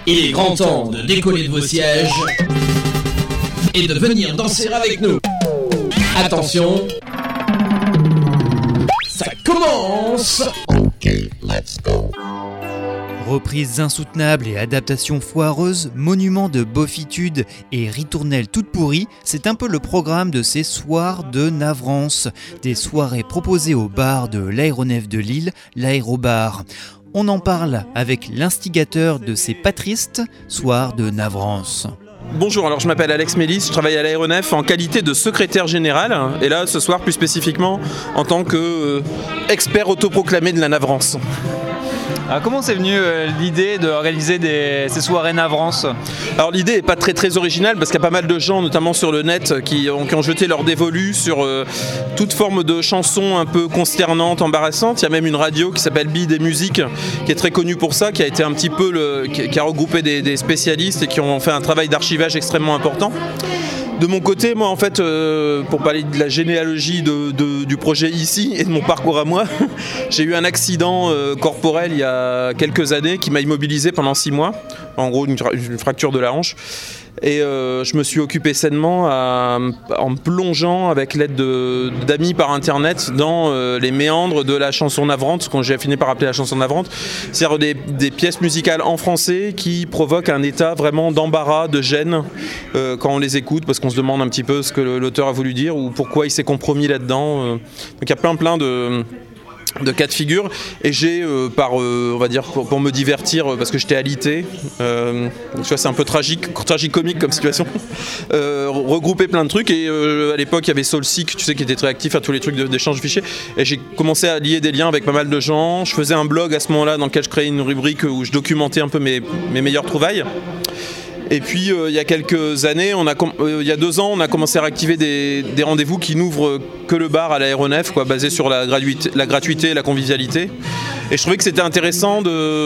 Il est grand temps de décoller de vos sièges et de venir danser avec nous. Attention, ça commence. Ok, let's go. Reprises insoutenables et adaptations foireuses, monuments de beaufitude et ritournelles toutes pourries, c'est un peu le programme de ces soirs de navrance, des soirées proposées au bar de l'aéronef de Lille, l'Aérobar. On en parle avec l'instigateur de ces patristes soirs de navrance. Bonjour, alors je m'appelle Alex Mélis, je travaille à l'aéronef en qualité de secrétaire général et là ce soir plus spécifiquement en tant que expert autoproclamé de la navrance. Alors comment c'est venu l'idée d'organiser ces soirées navrance ? Alors l'idée n'est pas très originale parce qu'il y a pas mal de gens, notamment sur le net, qui ont jeté leur dévolu sur toute forme de chansons un peu consternantes, embarrassantes. Il y a même une radio qui s'appelle Bide et Musique, qui est très connue pour ça, qui a été un petit peu qui a regroupé des spécialistes et qui ont fait un travail d'archivage extrêmement important. De mon côté, moi en fait, pour parler de la généalogie du projet ici et de mon parcours à moi, j'ai eu un accident corporel il y a quelques années qui m'a immobilisé pendant 6 mois, en gros une fracture de la hanche. Et je me suis occupé sainement en me plongeant avec l'aide d'amis par internet dans les méandres de la chanson navrante, qu'on j'ai fini par appeler la chanson navrante, c'est-à-dire des pièces musicales en français qui provoquent un état vraiment d'embarras, de gêne quand on les écoute, parce qu'on se demande un petit peu ce que l'auteur a voulu dire ou pourquoi il s'est compromis là-dedans. Donc il y a plein de cas de figure, et j'ai on va dire pour me divertir parce que j'étais alité, tu vois, c'est un peu tragique-comique comme situation, regroupé plein de trucs, et à l'époque il y avait SoulSeek, tu sais, qui était très actif à tous les trucs d'échange de fichiers, et j'ai commencé à lier des liens avec pas mal de gens. Je faisais un blog à ce moment-là dans lequel je créais une rubrique où je documentais un peu mes meilleures trouvailles. Et puis il y a quelques années, il y a 2 ans, on a commencé à réactiver des rendez-vous qui n'ouvrent que le bar à l'aéronef, quoi, basés sur la gratuité et la convivialité. Et je trouvais que c'était intéressant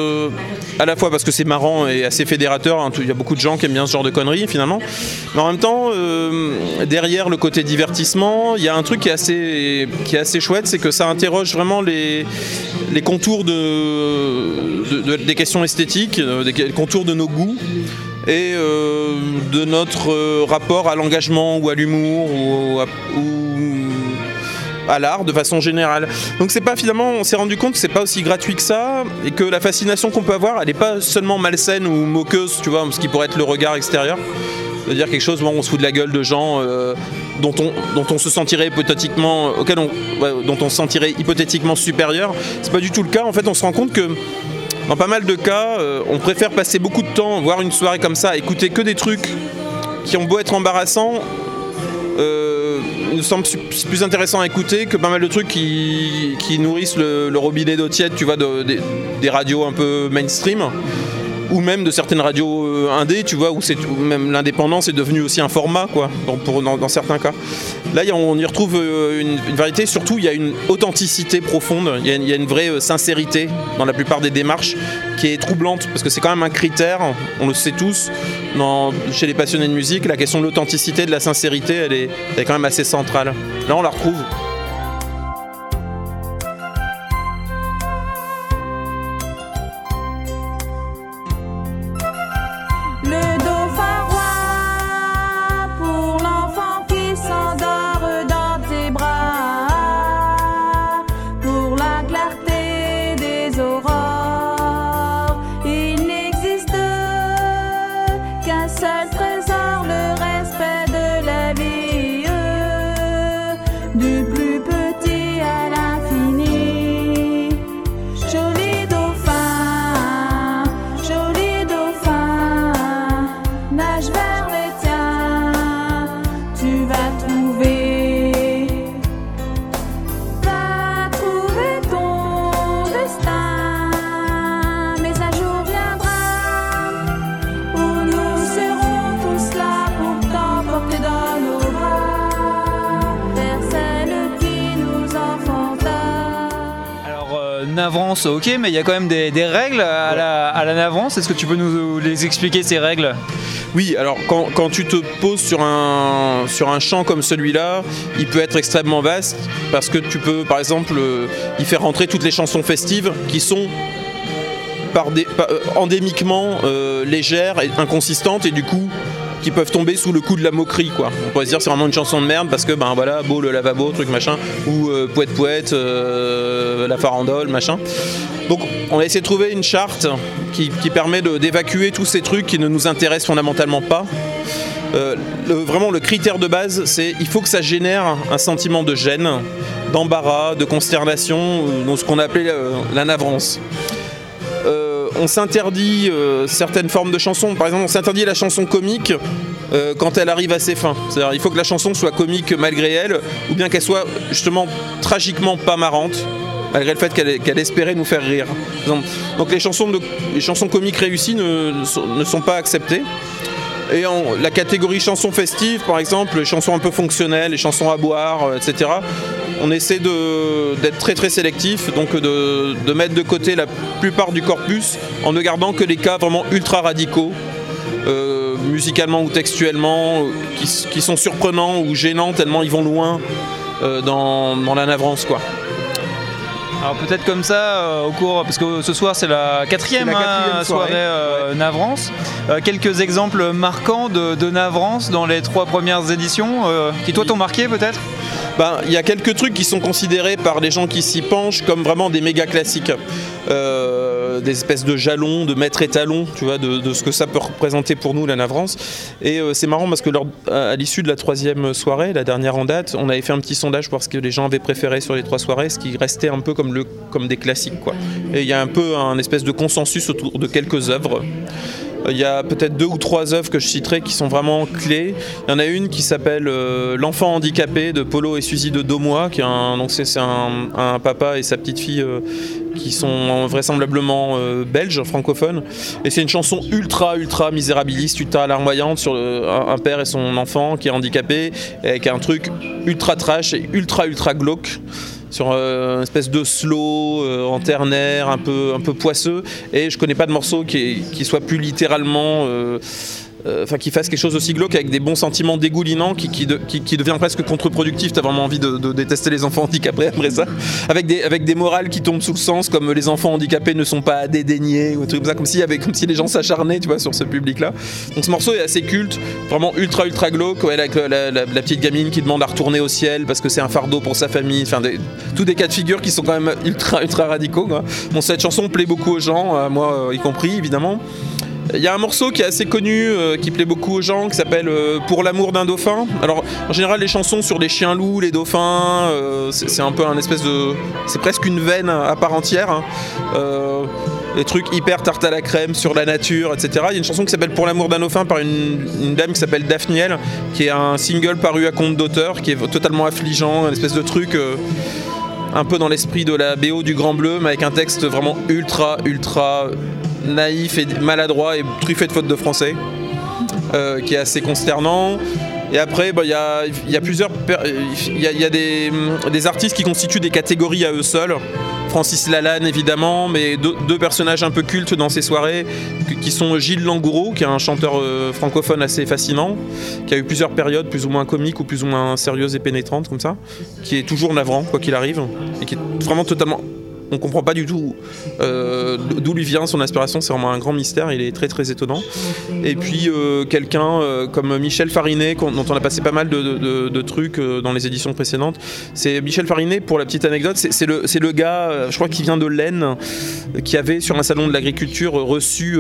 à la fois parce que c'est marrant et assez fédérateur, hein, il y a beaucoup de gens qui aiment bien ce genre de conneries finalement, mais en même temps, derrière le côté divertissement, il y a un truc qui est assez chouette, c'est que ça interroge vraiment les contours des questions esthétiques, des contours de nos goûts, et de notre rapport à l'engagement ou à l'humour ou à l'art de façon générale. Donc on s'est rendu compte que c'est pas aussi gratuit que ça, et que la fascination qu'on peut avoir, elle n'est pas seulement malsaine ou moqueuse, tu vois, ce qui pourrait être le regard extérieur, c'est-à-dire quelque chose où on se fout de la gueule de gens dont on se sentirait hypothétiquement supérieur. C'est pas du tout le cas. En fait, on se rend compte que dans pas mal de cas, on préfère passer beaucoup de temps, voire une soirée comme ça, à écouter que des trucs qui ont beau être embarrassants, nous semble plus intéressant à écouter que pas mal de trucs qui nourrissent le robinet d'eau tiède, tu vois, des radios un peu mainstream, ou même de certaines radios indé, tu vois, où même l'indépendance est devenue aussi un format, quoi, dans certains cas. Là, on y retrouve une variété, surtout il y a une authenticité profonde, il y a une vraie sincérité dans la plupart des démarches qui est troublante, parce que c'est quand même un critère, on le sait tous, chez les passionnés de musique, la question de l'authenticité, de la sincérité, elle est quand même assez centrale. Là, on la retrouve. Navrance, ok, mais il y a quand même des règles à la navrance. Est-ce que tu peux nous les expliquer, ces règles ? Oui, alors quand tu te poses sur un champ comme celui-là, il peut être extrêmement vaste, parce que tu peux par exemple y faire rentrer toutes les chansons festives qui sont endémiquement légères et inconsistantes et du coup qui peuvent tomber sous le coup de la moquerie quoi. On pourrait se dire c'est vraiment une chanson de merde parce que ben voilà, beau le lavabo, truc machin, ou poète poète, la farandole, machin. Donc on a essayé de trouver une charte qui permet d'évacuer tous ces trucs qui ne nous intéressent fondamentalement pas. Vraiment le critère de base c'est il faut que ça génère un sentiment de gêne, d'embarras, de consternation, dans ce qu'on appelait la navrance. On s'interdit certaines formes de chansons. Par exemple, on s'interdit la chanson comique quand elle arrive à ses fins. C'est-à-dire il faut que la chanson soit comique malgré elle, ou bien qu'elle soit justement tragiquement pas marrante, malgré le fait qu'elle espérait nous faire rire. Donc les chansons comiques réussies ne sont pas acceptées. Et la catégorie chansons festives, par exemple, les chansons un peu fonctionnelles, les chansons à boire, etc., on essaie d'être très très sélectif, donc de mettre de côté la plupart du corpus en ne gardant que les cas vraiment ultra radicaux, musicalement ou textuellement, qui sont surprenants ou gênants tellement ils vont loin dans la navrance, quoi. Alors peut-être comme ça, au cours, parce que ce soir c'est la quatrième soirée Navrance. Quelques exemples marquants de Navrance dans les 3 premières éditions qui toi t'ont marqué peut-être ? Il y a quelques trucs qui sont considérés par les gens qui s'y penchent comme vraiment des méga classiques, des espèces de jalons, de maîtres étalons, tu vois, de ce que ça peut représenter pour nous la navrance. Et c'est marrant parce que à l'issue de la 3e soirée, la dernière en date, on avait fait un petit sondage pour ce que les gens avaient préféré sur les 3 soirées, ce qui restait un peu comme des classiques, quoi. Et il y a un peu un espèce de consensus autour de quelques œuvres. Il y a peut-être 2 ou 3 œuvres que je citerai qui sont vraiment clés. Il y en a une qui s'appelle L'enfant handicapé de Polo et Suzy de Daumois, donc c'est un papa et sa petite fille qui sont vraisemblablement belges, francophones. Et c'est une chanson ultra misérabiliste, ultra larmoyante sur un père et son enfant qui est handicapé, avec un truc ultra trash et ultra glauque, sur une espèce de slow en ternaire, un peu poisseux, et je connais pas de morceau qui soit plus littéralement qui fasse quelque chose aussi glauque avec des bons sentiments dégoulinants qui devient presque contre-productif. T'as vraiment envie de détester les enfants handicapés après ça, avec des morales qui tombent sous le sens, comme les enfants handicapés ne sont pas à dédaigner ou des trucs comme ça, comme si les gens s'acharnaient, tu vois, sur ce public là. Donc ce morceau est assez culte, vraiment ultra glauque, ouais, avec la petite gamine qui demande à retourner au ciel parce que c'est un fardeau pour sa famille, enfin tous des cas de figure qui sont quand même ultra radicaux, quoi. Bon, cette chanson plaît beaucoup aux gens, moi y compris évidemment. Il y a un morceau qui est assez connu, qui plaît beaucoup aux gens, qui s'appelle Pour l'amour d'un dauphin. Alors en général les chansons sur les chiens loups, les dauphins, c'est un peu un espèce de... C'est presque une veine à part entière, hein. Les trucs hyper tarte à la crème sur la nature, etc. Il y a une chanson qui s'appelle Pour l'amour d'un dauphin par une dame qui s'appelle Daphniel, qui est un single paru à compte d'auteur, qui est totalement affligeant, une espèce de truc... un peu dans l'esprit de la BO du Grand Bleu, mais avec un texte vraiment ultra naïf et maladroit et truffé de fautes de français, qui est assez consternant. Et après, il y a plusieurs... Il y a des artistes qui constituent des catégories à eux seuls. Francis Lalanne évidemment, mais 2 personnages un peu cultes dans ces soirées qui sont Gilles Langoureau, qui est un chanteur francophone assez fascinant, qui a eu plusieurs périodes plus ou moins comiques ou plus ou moins sérieuses et pénétrantes comme ça, qui est toujours navrant quoi qu'il arrive, et qui est vraiment totalement... On comprend pas du tout d'où lui vient son inspiration, c'est vraiment un grand mystère, il est très étonnant. Et puis quelqu'un comme Michel Farinet, dont on a passé pas mal de trucs dans les éditions précédentes. C'est Michel Farinet, pour la petite anecdote, c'est le gars, je crois qu'il vient de l'Aisne, qui avait sur un salon de l'agriculture reçu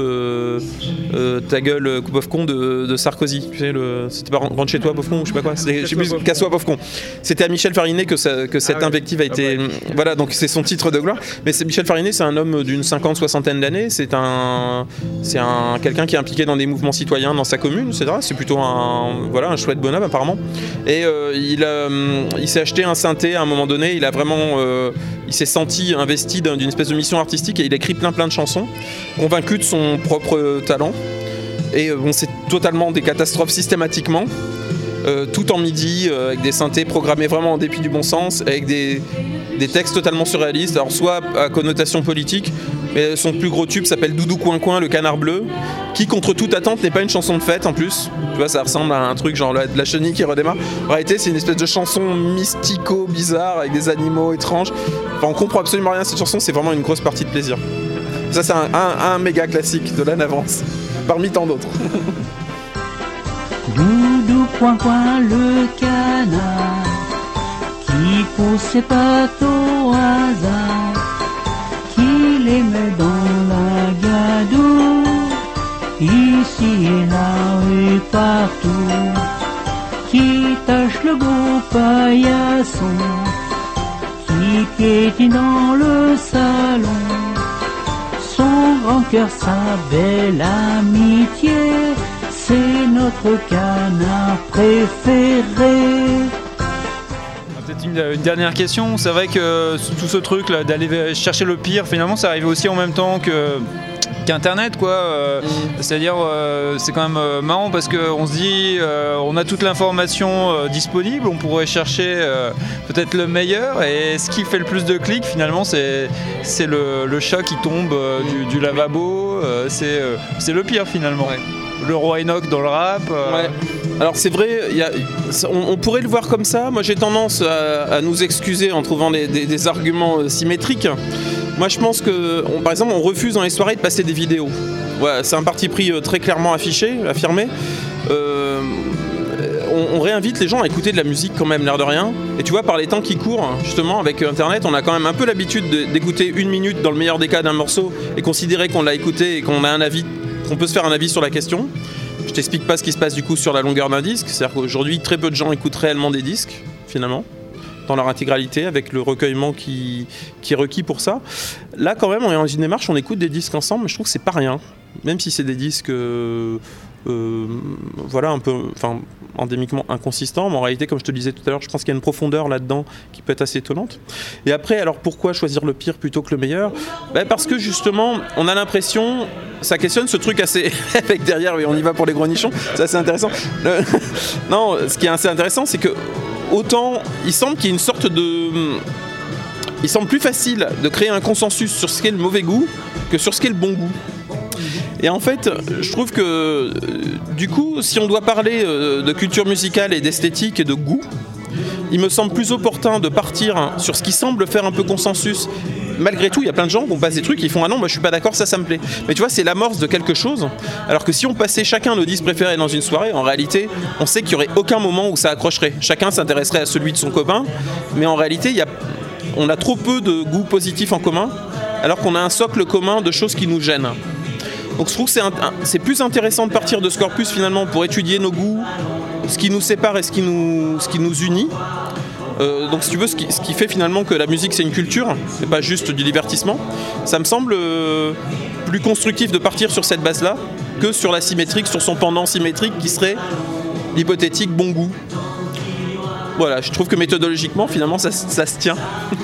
ta gueule pauvre con de Sarkozy. Tu sais, c'était pas rentre chez toi pauvre con, je sais pas quoi, je sais plus, casse-toi pauvre con. C'était à Michel Farinet que cette invective a été... Voilà, donc c'est son titre de gloire. Mais Michel Farinet, c'est un homme d'une 50-60aine d'années, c'est quelqu'un qui est impliqué dans des mouvements citoyens dans sa commune, etc. C'est plutôt un chouette bonhomme apparemment. Et il s'est acheté un synthé à un moment donné, il s'est senti investi d'une espèce de mission artistique et il a écrit plein de chansons, convaincu de son propre talent. Et c'est totalement des catastrophes systématiquement. Tout en midi, avec des synthés programmés vraiment en dépit du bon sens, avec des textes totalement surréalistes, alors soit à connotation politique, mais son plus gros tube s'appelle Doudou Coin Coin, le canard bleu, qui contre toute attente n'est pas une chanson de fête en plus, tu vois, ça ressemble à un truc genre de la chenille qui redémarre. En réalité c'est une espèce de chanson mystico bizarre avec des animaux étranges, enfin on comprend absolument rien à cette chanson, c'est vraiment une grosse partie de plaisir. Ça, c'est un méga classique de la Navrance, parmi tant d'autres. Doudou, point, point, le canard qui pousse ses pattes au hasard, qui les met dans la gadoue, ici et là et partout, qui tâche le gros paillasson, qui piétine dans le salon, son grand cœur, sa belle amitié, c'est notre canard préféré. Peut-être une dernière question. C'est vrai que tout ce truc là d'aller chercher le pire, finalement, ça arrive aussi en même temps qu'Internet, quoi. C'est-à-dire, c'est quand même marrant parce qu'on se dit, on a toute l'information disponible, on pourrait chercher peut-être le meilleur, et ce qui fait le plus de clics, finalement, c'est le chat qui tombe du lavabo. C'est le pire, finalement. Ouais. Le roi Enoch dans le rap. Ouais. Alors c'est vrai, on pourrait le voir comme ça. Moi j'ai tendance à nous excuser en trouvant des arguments symétriques. Moi je pense que, par exemple, on refuse dans les soirées de passer des vidéos. Ouais, c'est un parti pris très clairement affirmé. On réinvite les gens à écouter de la musique quand même, l'air de rien. Et tu vois, par les temps qui courent, justement, avec Internet, on a quand même un peu l'habitude d'écouter 1 minute dans le meilleur des cas d'un morceau et considérer qu'on l'a écouté et qu'on a un avis, qu'on peut se faire un avis sur la question. Je t'explique pas ce qui se passe du coup sur la longueur d'un disque. C'est-à-dire qu'aujourd'hui, très peu de gens écoutent réellement des disques, finalement, dans leur intégralité, avec le recueillement qui est requis pour ça. Là, quand même, on est dans une démarche, on écoute des disques ensemble, mais je trouve que c'est pas rien. Même si c'est des disques... voilà, un peu, enfin, endémiquement inconsistant, mais en réalité, comme je te le disais tout à l'heure, je pense qu'il y a une profondeur là-dedans qui peut être assez étonnante. Et après, alors pourquoi choisir le pire plutôt que le meilleur ? Parce que justement, on a l'impression, ça questionne ce truc assez avec derrière, oui, on y va pour les gros nichons, c'est assez intéressant. Non, ce qui est assez intéressant, c'est que autant il semble qu'il y ait une sorte de... Il semble plus facile de créer un consensus sur ce qu'est le mauvais goût que sur ce qu'est le bon goût. Et en fait, je trouve que du coup, si on doit parler de culture musicale et d'esthétique et de goût, il me semble plus opportun de partir sur ce qui semble faire un peu consensus. Malgré tout, il y a plein de gens qui passent des trucs et ils font « Ah non, moi je suis pas d'accord, ça me plaît ». Mais tu vois, c'est l'amorce de quelque chose. Alors que si on passait chacun nos disques préférés dans une soirée, en réalité, on sait qu'il n'y aurait aucun moment où ça accrocherait. Chacun s'intéresserait à celui de son copain. Mais en réalité, on a trop peu de goûts positifs en commun, alors qu'on a un socle commun de choses qui nous gênent. Donc je trouve que c'est plus intéressant de partir de ce corpus finalement pour étudier nos goûts, ce qui nous sépare et ce qui nous unit. Donc si tu veux, ce qui fait finalement que la musique c'est une culture, c'est pas juste du divertissement. Ça me semble plus constructif de partir sur cette base-là que sur la symétrique, sur son pendant symétrique qui serait l'hypothétique bon goût. Voilà, je trouve que méthodologiquement finalement ça se tient.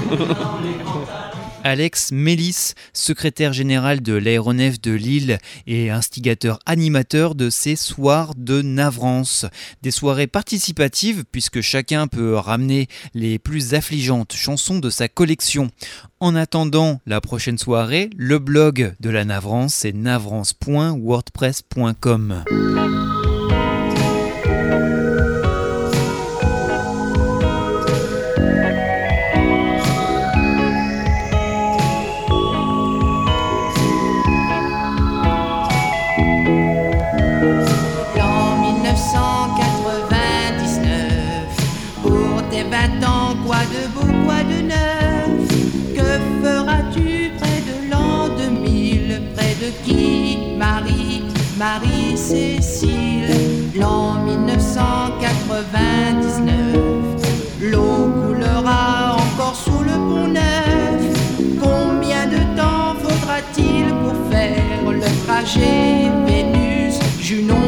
Alex Mélis, secrétaire général de l'aéronef de Lille et instigateur animateur de ces soirs de Navrance. Des soirées participatives puisque chacun peut ramener les plus affligeantes chansons de sa collection. En attendant la prochaine soirée, le blog de la Navrance c'est navrance.wordpress.com. Marie-Cécile, l'an 1999, l'eau coulera encore sous le pont neuf. Combien de temps faudra-t-il pour faire le trajet Vénus, Junon?